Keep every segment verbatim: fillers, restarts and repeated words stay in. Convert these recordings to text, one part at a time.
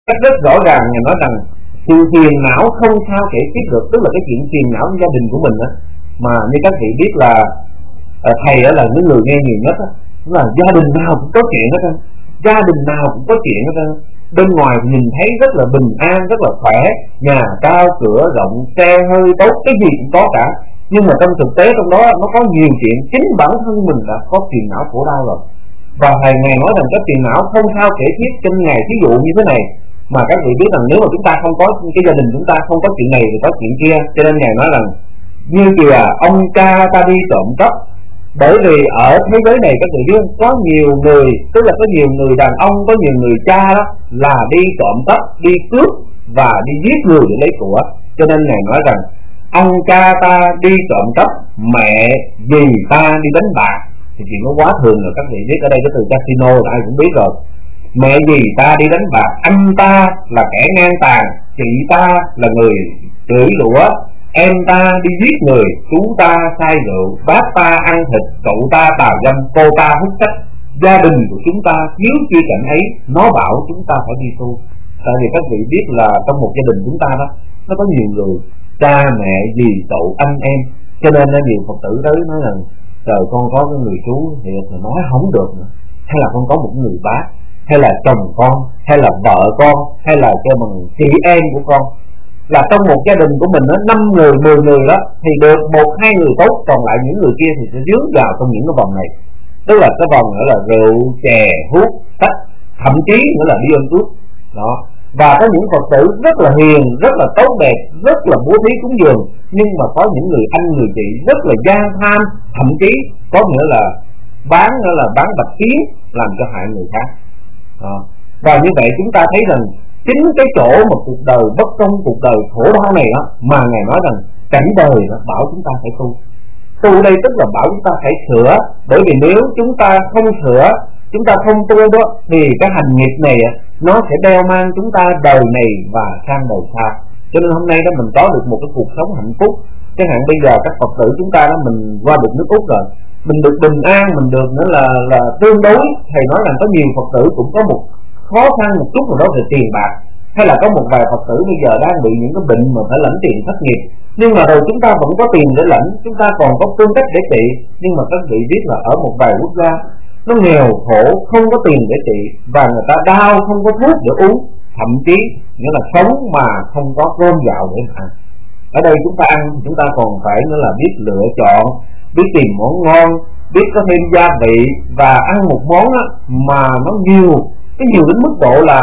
cách rất rõ ràng. Ngài nói rằng sự phiền não không sao kể xiết được, tức là cái chuyện phiền não trong gia đình của mình á, mà như các vị biết là à, thầy đó là những người nghe nhiều nhất á, là gia đình nào cũng có chuyện hết á, gia đình nào cũng có chuyện hết á. Bên ngoài nhìn thấy rất là bình an, rất là khỏe, nhà cao cửa rộng, xe hơi tốt, cái gì cũng có cả, nhưng mà trong thực tế trong đó nó có nhiều chuyện chính bản thân mình đã có phiền não khổ đau rồi. Và thầy Ngài nói rằng cái phiền não không sao kể xiết trên Ngài. Ví dụ như thế này, mà các vị biết rằng nếu mà chúng ta không có cái gia đình chúng ta không có chuyện này thì có chuyện kia, cho nên Ngài nói rằng như kìa ông cha ta đi trộm cắp. Bởi vì ở thế giới này các vị biết có nhiều người, tức là có nhiều người đàn ông, có nhiều người cha đó là đi trộm cắp, đi cướp và đi giết người để lấy của. Cho nên Ngài nói rằng ông cha ta đi trộm cắp, mẹ dì ta đi đánh bạc. Thì chuyện nó quá thường rồi các vị biết. Ở đây cái từ casino là ai cũng biết rồi. Mẹ dì ta đi đánh bạc, anh ta là kẻ ngang tàn, chị ta là người chửi rủa, em ta đi giết người, chú ta say rượu, bác ta ăn thịt, cậu ta tào dâm, cô ta hút sách. Gia đình của chúng ta thiếu chi cảnh ấy, nó bảo chúng ta phải đi tu. Tại vì các vị biết là trong một gia đình chúng ta đó, nó có nhiều người, cha mẹ dì cậu anh em. Cho nên nhiều Phật tử tới nói rằng trời con có cái người chú thì nói không được nữa, hay là con có một người bác, hay là chồng con, hay là vợ con, hay là cho bằng chị em của con. Là trong một gia đình của mình đó, năm người, mười người đó thì được một hai người tốt, còn lại những người kia thì sẽ dướng vào trong những cái vòng này. Tức là cái vòng nữa là rượu, chè, hút, sách, thậm chí nữa là đi ăn cướp đó. Và có những Phật tử rất là hiền, rất là tốt đẹp, rất là bố thí cúng dường, nhưng mà có những người anh người chị rất là gian tham, thậm chí có nghĩa là bán nữa là bán bạch kiến, làm cho hại người khác đó. Và như vậy chúng ta thấy rằng chính cái chỗ mà cuộc đời bất công, cuộc đời khổ đau này đó, mà Ngài nói rằng cảnh đời đó, bảo chúng ta phải tu. Tu đây tức là bảo chúng ta phải sửa. Bởi vì nếu chúng ta không sửa, chúng ta không tu đó, thì cái hành nghiệp này nó sẽ đeo mang chúng ta đời này và sang đời sau. Cho nên hôm nay đó mình có được một cái cuộc sống hạnh phúc. Chẳng hạn bây giờ các Phật tử chúng ta đó, mình qua được nước Úc rồi, mình được bình an, mình được nữa là là tương đối. Thầy nói rằng có nhiều Phật tử cũng có một khó khăn một chút nào đó về tiền bạc, hay là có một vài Phật tử bây giờ đang bị những cái bệnh mà phải lãnh tiền thất nghiệp, nhưng mà rồi chúng ta vẫn có tiền để lãnh, chúng ta còn có phương cách để trị. Nhưng mà các vị biết là ở một vài quốc gia nó nghèo khổ, không có tiền để trị, và người ta đau không có thuốc để uống, thậm chí nghĩa là sống mà không có cơm gạo để ăn. Ở đây chúng ta ăn, chúng ta còn phải nữa là biết lựa chọn, biết tìm món ngon, biết có thêm gia vị, và ăn một món á, mà nó nhiều, cái nhiều đến mức độ là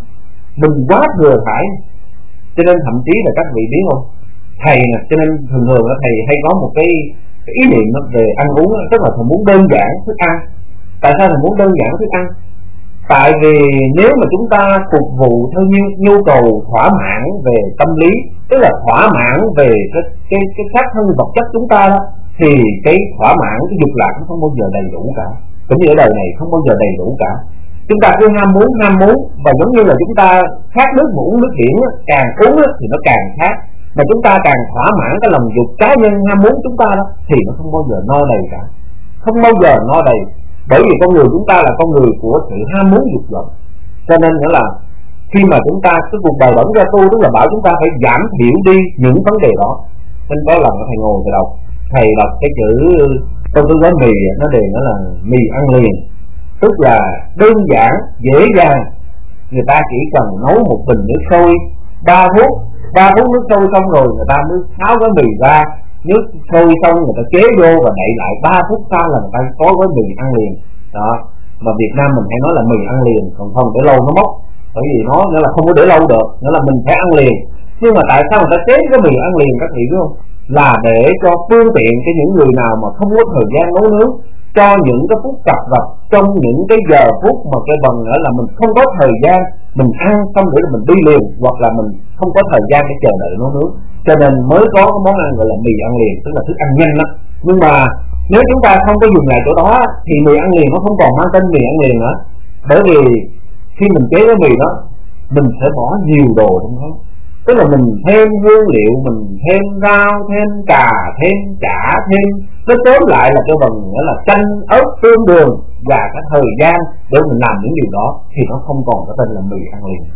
mình quá thừa thải. Cho nên thậm chí là các vị biết không, thầy nè, cho nên thường thường là thầy hay có một cái, cái ý niệm về ăn uống, tức là thầy muốn đơn giản thức ăn. Tại sao thầy muốn đơn giản thức ăn? Tại vì nếu mà chúng ta phục vụ theo nhu, nhu cầu thỏa mãn về tâm lý, tức là thỏa mãn về cái cái cái xác thân vật chất chúng ta đó, thì cái thỏa mãn, cái dục lạc nó không bao giờ đầy đủ cả. Cũng như ở đời này không bao giờ đầy đủ cả. Chúng ta cứ ham muốn, ham muốn, và giống như là chúng ta khát nước mà uống nước biển, càng uống thì nó càng khát. Mà chúng ta càng thỏa mãn cái lòng dục cá nhân ham muốn chúng ta đó, thì nó không bao giờ no đầy cả. Không bao giờ no đầy. Bởi vì con người chúng ta là con người của sự ham muốn dục vọng. Cho nên nghĩa là khi mà chúng ta, cái cuộc đời bẩn ra tu, tức là bảo chúng ta phải giảm thiểu đi những vấn đề đó. Nên có lần thầy ngồi thầy đọc, thầy đọc cái chữ trong cái gói mì, nó đề nó là mì ăn liền, tức là đơn giản, dễ dàng. Người ta chỉ cần nấu một bình nước sôi ba phút, ba phút nước sôi xong rồi người ta mới tháo gói mì ra, nước sôi xong người ta chế vô và đậy lại, ba phút sau là người ta có gói mì ăn liền đó. Mà Việt Nam mình hay nói là mì ăn liền, còn không để lâu nó mốc, bởi vì nó nghĩa là không có để lâu được, nghĩa là mình phải ăn liền. Nhưng mà tại sao người ta chế cái mì ăn liền các vị biết không? Là để cho phương tiện cho những người nào mà không có thời gian nấu nướng, cho những cái phút cập rập, trong những cái giờ phút mà cái bằng nữa là mình không có thời gian, mình ăn xong để mình đi liền, hoặc là mình không có thời gian để chờ đợi nấu nướng, cho nên mới có cái món ăn gọi là mì ăn liền, tức là thức ăn nhanh đó. Nhưng mà nếu chúng ta không có dùng lại chỗ đó thì mì ăn liền nó không còn mang tên mì ăn liền nữa. Bởi vì khi mình chế cái mì đó, mình sẽ bỏ nhiều đồ trong đó, tức là mình thêm hương liệu, mình thêm rau, thêm cà, thêm chả, thêm, nó tóm lại là cái bằng nghĩa là chanh, ớt, tương, đường, và cái thời gian để mình làm những điều đó, thì nó không còn cái tên là mì ăn liền.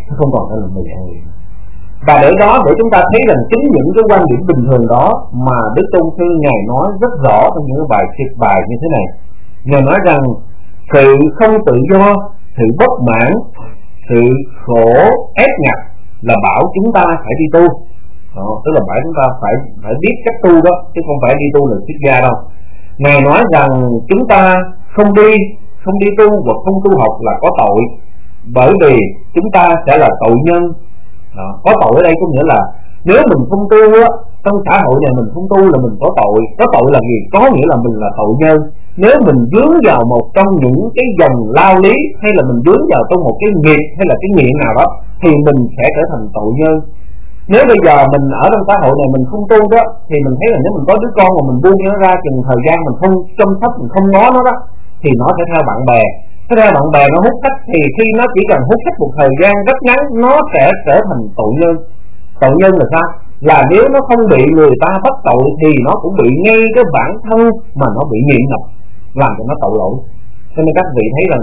không còn phải là mười an liền. Và để đó để chúng ta thấy rằng chính những cái quan điểm bình thường đó mà Đức Tôn Sư Ngài nói rất rõ trong những bài triệt bài như thế này. Ngài nói rằng sự không tự do, sự bất mãn, sự khổ ép ngặt là bảo chúng ta phải đi tu. Đó, tức là phải chúng ta phải phải biết cách tu đó, chứ không phải đi tu là xuất gia đâu. Ngài nói rằng chúng ta không đi không đi tu và không tu học là có tội, bởi vì chúng ta sẽ là tội nhân. Đó, có tội ở đây có nghĩa là nếu mình không tu á, trong xã hội này mình không tu là mình có tội. Có tội là gì? Có nghĩa là mình là tội nhân. Nếu mình dướng vào một trong những cái dòng lao lý, hay là mình dướng vào trong một cái nghiệp hay là cái nghiện nào đó, thì mình sẽ trở thành tội nhân. Nếu bây giờ mình ở trong xã hội này mình không tu đó, thì mình thấy là nếu mình có đứa con mà mình buông nó ra chừng thời gian mình không chăm sóc, mình không ngó nó đó, thì nó sẽ theo bạn bè. Thế ra bạn bè nó hút khách, thì khi nó chỉ cần hút khách một thời gian rất ngắn, nó sẽ trở thành tội nhân. Tội nhân là sao? Là nếu nó không bị người ta bắt tội thì nó cũng bị ngay cái bản thân mà nó bị nghiện ngập, làm cho nó tội lỗi. Cho nên các vị thấy rằng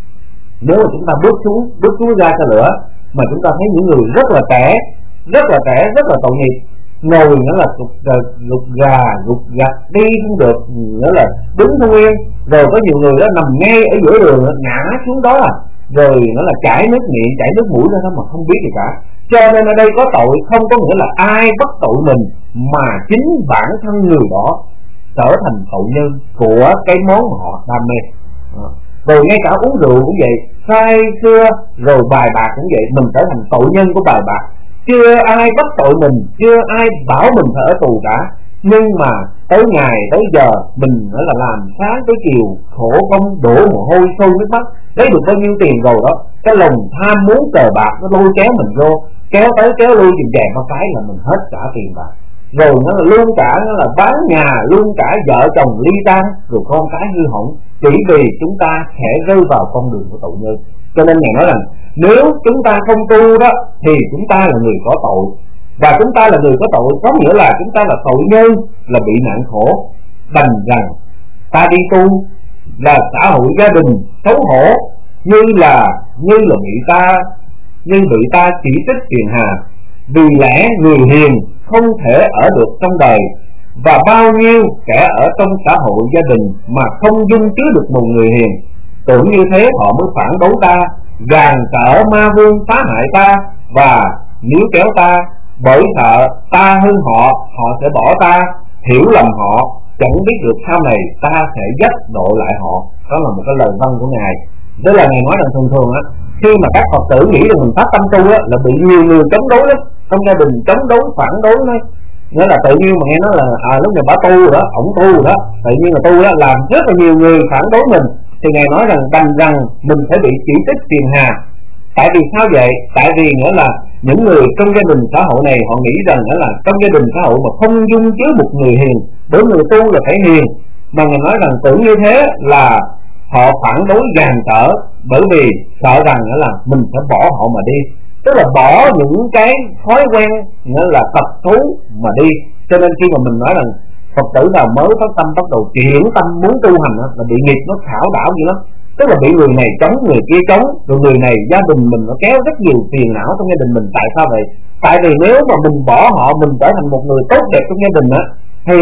nếu mà chúng ta bước xuống bước xuống ra cho lửa, mà chúng ta thấy những người rất là trẻ, rất là trẻ, rất là tội nghiệp, ngồi nữa là gục gục gà gục gặt, đi không được, nữa là đứng không yên. Rồi có nhiều người đó nằm ngay ở giữa đường ngã xuống đó, à rồi nó là chảy nước miệng, chảy nước mũi ra đó mà không biết gì cả. Cho nên ở đây có tội không có nghĩa là ai bắt tội mình, mà chính bản thân người đó trở thành tội nhân của cái món mà họ đam mê. Rồi ngay cả uống rượu cũng vậy, say xưa rồi bài bạc cũng vậy, mình trở thành tội nhân của bài bạc. Chưa ai bắt tội mình, chưa ai bảo mình phải ở tù cả, nhưng mà tới ngày tới giờ mình phải là làm sáng tới chiều, khổ công đổ mồ hôi sôi nước mắt, lấy được bao nhiêu tiền rồi đó, cái lòng tham muốn cờ bạc nó lôi kéo mình vô, kéo tới kéo lui chừng chèn một cái là mình hết cả tiền bạc. Rồi nó là luôn cả nó là bán nhà, luôn cả vợ chồng ly tan, rồi con cái hư hỏng, chỉ vì chúng ta sẽ rơi vào con đường của tội nhân. Cho nên Ngài nói rằng nếu chúng ta không tu đó thì chúng ta là người có tội. Và chúng ta là người có tội có nghĩa là chúng ta là tội nhân, là bị nạn khổ. Đành rằng ta đi tu là xã hội gia đình xấu hổ, như là như là bị ta như bị ta chỉ trích phiền hà. Vì lẽ người hiền không thể ở được trong đời, và bao nhiêu kẻ ở trong xã hội gia đình mà không dung chứa được một người hiền. Tưởng như thế họ mới phản đối ta, gàn cỡ ma vương phá hại ta và níu kéo ta, bởi sợ ta hơn họ, họ sẽ bỏ ta, hiểu lầm họ, chẳng biết được sau này ta sẽ dắt độ lại họ. Đó là một cái lời văn của Ngài. Đó là Ngài nói rằng thường thường á, khi mà các Phật tử nghĩ rằng mình phát tâm tu á, là bị nhiều người chống đối lắm, trong gia đình chống đối, phản đối nói. Nghĩa là tự nhiên mà nghe nói là à, lúc này bà tu rồi đó, ổng tu rồi đó, tự nhiên là tu đó, làm rất là nhiều người phản đối mình. Thì Ngài nói rằng đành rằng mình phải bị chỉ trích phiền hà. Tại vì sao vậy? Tại vì nghĩa là những người trong gia đình xã hội này họ nghĩ rằng nghĩa là trong gia đình xã hội mà không dung chứa một người hiền, bởi người tu là phải hiền. Mà Ngài nói rằng tưởng như thế là họ phản đối gàn trở, bởi vì sợ rằng nghĩa là mình sẽ bỏ họ mà đi, tức là bỏ những cái thói quen nghĩa là tập xấu mà đi. Cho nên khi mà mình nói rằng Phật tử nào mới phát tâm bắt đầu chuyển tâm muốn tu hành đó, là bị nghiệp nó khảo đảo gì lắm. Tức là bị người này chống, người kia chống, rồi người này gia đình mình nó kéo rất nhiều phiền não trong gia đình mình. Tại sao vậy? Tại vì nếu mà mình bỏ họ, mình trở thành một người tốt đẹp trong gia đình á, thì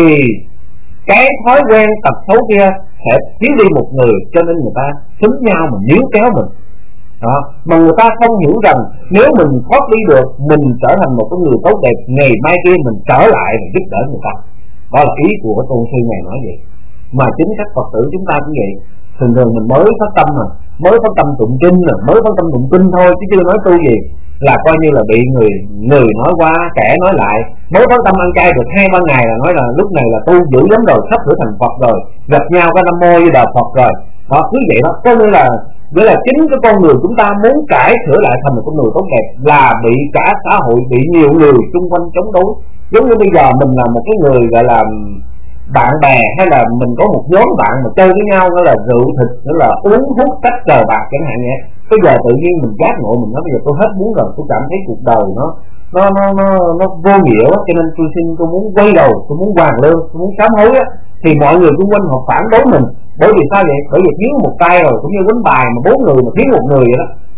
cái thói quen tập xấu kia sẽ thiếu đi một người, cho nên người ta xúm nhau mà níu kéo mình. Đó. Mà người ta không hiểu rằng nếu mình thoát đi được, mình trở thành một cái người tốt đẹp, ngày mai kia mình trở lại và giúp đỡ người ta. Đó là ý của Tôn Sư này nói vậy. Mà chính các Phật tử chúng ta cũng vậy. Thường thường mình mới phát tâm mà mới phát tâm tụng kinh rồi, mới phát tâm tụng kinh thôi chứ chưa nói tu gì, là coi như là bị người người nói qua, kẻ nói lại. Mới phát tâm ăn chay được hai ba ngày là nói là lúc này là tu dữ lắm rồi, sắp sửa thành Phật rồi, gặp nhau có Nam Mô Di Đà Phật rồi. Đó, cứ vậy đó. Có nghĩa là nghĩa là chính cái con người chúng ta muốn cải sửa lại thành một con người tốt đẹp, là bị cả xã hội, bị nhiều người xung quanh chống đối. Giống như bây giờ mình là một cái người gọi là bạn bè, hay là mình có một nhóm bạn mà chơi với nhau, đó là rượu thịt, đó là uống hút cách cờ bạc chẳng hạn vậy. Bây giờ tự nhiên mình giác ngộ, mình nói bây giờ tôi hết muốn rồi, tôi cảm thấy cuộc đời nó nó nó nó, nó vô nghĩa, cho nên tôi xin tôi muốn quay đầu, tôi muốn hoàn lương, tôi muốn sám hối á. Thì mọi người xung quanh họ phản đối mình. Bởi vì sao vậy? Bởi vì thiếu một tay rồi, cũng như quánh bài mà bốn người mà thiếu một người vậy đó.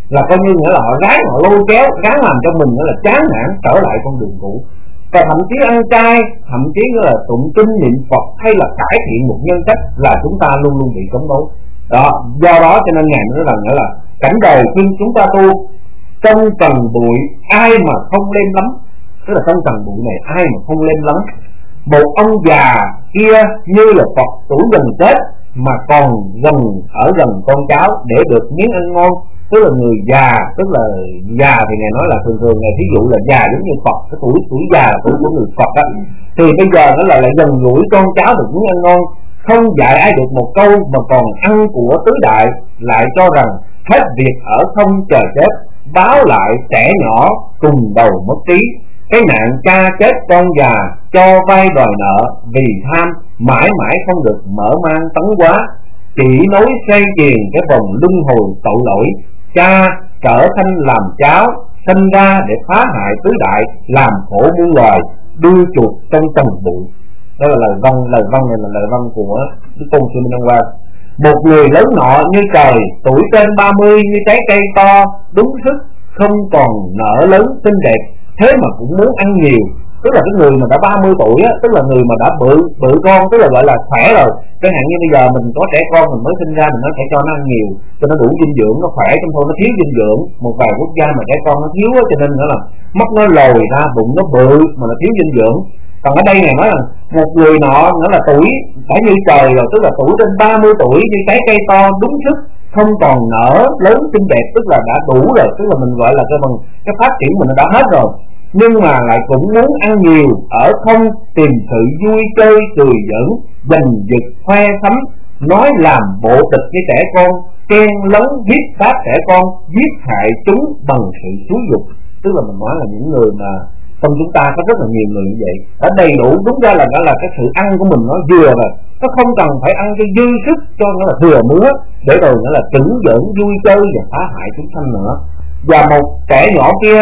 là coi như nghĩa là họ ráng họ lôi kéo, ráng làm cho mình nghĩa là chán nản trở lại con đường cũ. Và thậm chí ăn chay, thậm chí là tụng kinh niệm Phật hay là cải thiện một nhân cách là chúng ta luôn luôn bị chống đối. Đó, do đó cho nên ngài nói là nghĩa là cảnh đời khi chúng ta tu trong trần bụi ai mà không lên lắm, tức là trong trần bụi này ai mà không lên lắm. Một ông già kia như là Phật tuổi gần chết mà còn gần ở gần con cháu để được miếng ăn ngon. Tức là người già, tức là già thì ngài nói là thường thường này, thí dụ là già giống như Phật, cái tuổi tuổi già là tuổi của người Phật á, thì bây giờ nó là lại gần gũi con cháu được miếng ăn ngon, không dạy ai được một câu mà còn ăn của tứ đại, lại cho rằng hết việc ở không chờ chết, báo lại trẻ nhỏ cùng đầu mất trí. Cái nạn cha chết con già cho vay đòi nợ vì tham, mãi mãi không được mở mang tấn hóa, chỉ nối xoay chuyền cái vòng luân hồi tội lỗi. Cha trở thành làm cháu, sinh ra để phá hại tứ đại, làm khổ muôn loài, đưa chuột trong trần bụi. Đó là lời văn, lời văn này là lời văn của Đức Tôn Sư Minh Đăng Quang. Một người lớn nọ như trời, tuổi trên ba mươi như trái cây to, đúng sức, không còn nở lớn xinh đẹp, thế mà cũng muốn ăn nhiều. Tức là cái người mà đã ba mươi tuổi á, tức là người mà đã bự bự con, tức là gọi là khỏe rồi. Chẳng hạn như bây giờ mình có trẻ con mình mới sinh ra, mình nói phải cho nó ăn nhiều cho nó đủ dinh dưỡng, nó khỏe, trong thôi nó thiếu dinh dưỡng. Một vài quốc gia mà trẻ con nó thiếu á, cho nên nữa là mắt nó lồi ra, bụng nó bự mà nó thiếu dinh dưỡng. Còn ở đây này nói là một người nọ nữa là tuổi phải như trời rồi, tức là tuổi trên ba mươi tuổi như trái cây to, đúng sức, không còn nở lớn xinh đẹp, tức là đã đủ rồi, tức là mình gọi là cái bằng cái phát triển mình đã hết rồi, nhưng mà lại cũng muốn ăn nhiều, ở không tìm sự vui chơi cười giỡn, giành giật khoe sắm, nói làm bộ tịch với trẻ con, chen lấn giết sát trẻ con, giết hại chúng bằng sự xúi dục. Tức là mình nói là những người mà trong chúng ta có rất là nhiều người như vậy, đã đầy đủ, đúng ra là đó là cái sự ăn của mình nó vừa rồi, nó không cần phải ăn cái dư sức cho nó là thừa múa, để rồi nó là chửng giỡn vui chơi và phá hại chúng sanh nữa. Và một trẻ nhỏ kia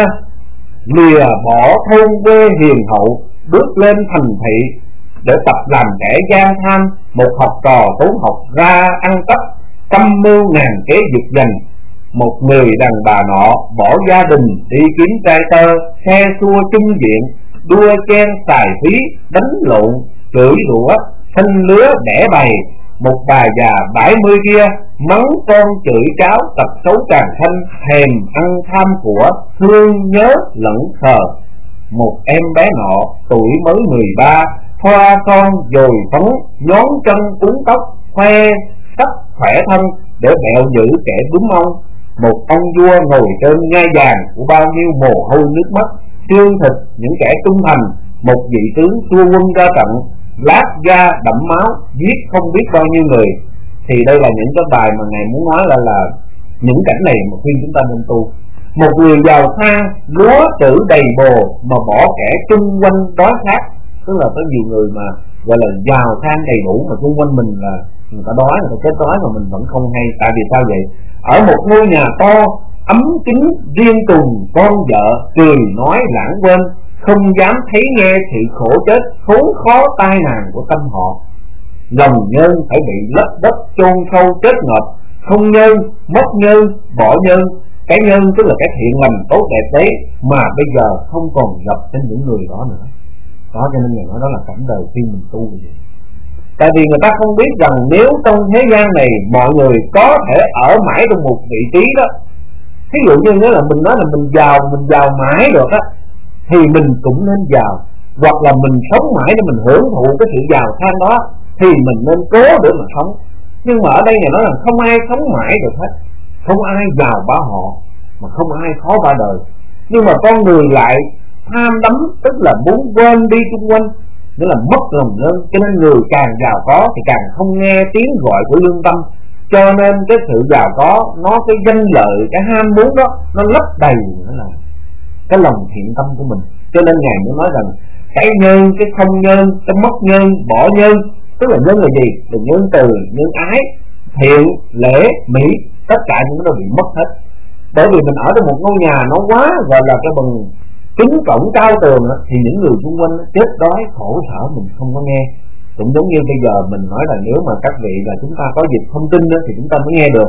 lìa bỏ thôn quê hiền hậu, bước lên thành thị để tập làm kẻ gian tham, một học trò tốn học ra ăn cắp, trăm mưu ngàn kế giật giành. Một người đàn bà nọ bỏ gia đình đi kiếm trai tơ, xe xua chung diện, đua chen xài phí, đánh lộn, chửi rủa, phân lứa đẻ bày. Một bà già bảy mươi kia mắng con chửi cháu, tập xấu càng thanh, thèm ăn tham của, thương nhớ lẫn khờ. Một em bé nọ tuổi mới mười ba, thoa son dồi phấn, nhón chân uốn tóc, khoe sắc khỏe thân để bẹo giữ kẻ đúng ông. Một ông vua ngồi trên ngai vàng của bao nhiêu mồ hôi nước mắt, xương thịt những kẻ trung thành. Một vị tướng xua quân ra trận, lát da đẫm máu, giết không biết bao nhiêu người. Thì đây là những cái bài mà ngài muốn nói là là những cảnh này mà khuyên chúng ta nên tu. Một người giàu sang, lúa trữ đầy bồ mà bỏ kẻ chung quanh đói khát. Tức là có nhiều người mà gọi là giàu sang đầy đủ mà xung quanh mình là người ta đói, người ta chết đói mà mình vẫn không hay. Tại vì sao vậy? Ở một ngôi nhà to ấm kính riêng tùng, con vợ cười nói lãng quên, không dám thấy nghe sự khổ chết khốn khó tai nạn của tâm họ. Lòng nhân phải bị lấp đất chôn sâu chết ngập, không nhân mất nhân bỏ nhân. Cái nhân tức là cái thiện lành tốt đẹp đấy mà bây giờ không còn gặp trên những người đó nữa. Đó cho nên người nói đó là cảnh đời khi mình tu vậy. Tại vì người ta không biết rằng nếu trong thế gian này mọi người có thể ở mãi trong một vị trí đó, ví dụ như nếu là mình nói là mình giàu, mình giàu mãi được á, thì mình cũng nên giàu. Hoặc là mình sống mãi để mình hưởng thụ cái sự giàu sang đó, thì mình nên cố để mà sống. Nhưng mà ở đây này nói là không ai sống mãi được hết, không ai giàu bá họ, mà không ai khó ba đời. Nhưng mà con người lại tham đắm, tức là muốn quên đi xung quanh, nghĩa là mất lòng nhân. Cho nên người càng giàu có thì càng không nghe tiếng gọi của lương tâm. Cho nên cái sự giàu có, nó cái danh lợi, cái ham muốn đó, nó lấp đầy nữa là cái lòng thiện tâm của mình. Cho nên ngài mới nói rằng cái nhân, cái không nhân, cái mất nhân, bỏ nhân. Tức là nhân là gì? Là nhân từ, nhân ái, thiện, lễ, mỹ, tất cả những cái đó bị mất hết. Bởi vì mình ở trong một ngôi nhà nó quá gọi là cái bằng kính cổng cao tường đó, thì những người xung quanh chết đói khổ sở mình không có nghe. Cũng giống như bây giờ mình nói là nếu mà các vị là chúng ta có dịch thông tin đó, thì chúng ta mới nghe được.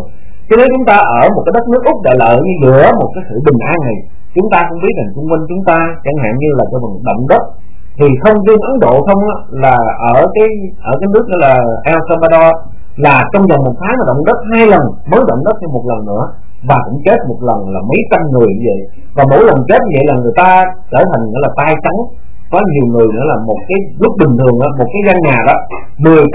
Chứ nếu chúng ta ở một cái đất nước Úc đại lợi như giữa một cái sự bình an này, chúng ta cũng biết rằng xung quanh chúng ta chẳng hạn như là cái vùng động đất, thì không riêng Ấn Độ không á, là ở cái ở cái nước đó là El Salvador, là trong vòng một tháng là động đất hai lần, mới động đất thêm một lần nữa, và cũng chết một lần là mấy trăm người như vậy. Và mỗi lần chết như vậy là người ta trở thành nữa là tay trắng. Có nhiều người nữa là một cái lúc bình thường đó, một cái căn nhà đó mười